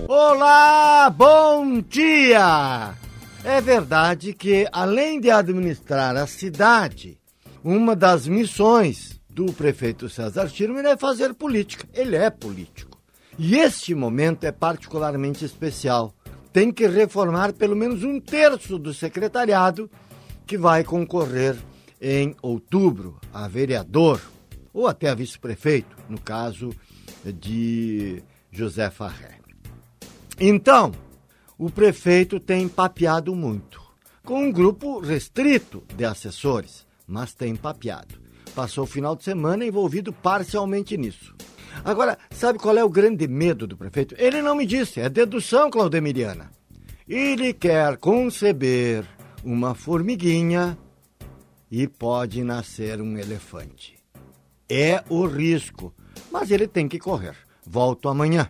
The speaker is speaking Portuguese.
Olá, bom dia! É verdade que, além de administrar a cidade, uma das missões do prefeito César Schirmer é fazer política. Ele é político. E este momento é particularmente especial. Tem que reformar pelo menos 1/3 do secretariado que vai concorrer em outubro a vereador ou até a vice-prefeito, no caso de José Farré. Então, o prefeito tem papeado muito, com um grupo restrito de assessores, mas tem papeado. Passou o final de semana envolvido parcialmente nisso. Agora, sabe qual é o grande medo do prefeito? Ele não me disse, é dedução claudemiriana. Ele quer conceber uma formiguinha e pode nascer um elefante. É o risco, mas ele tem que correr. Volto amanhã.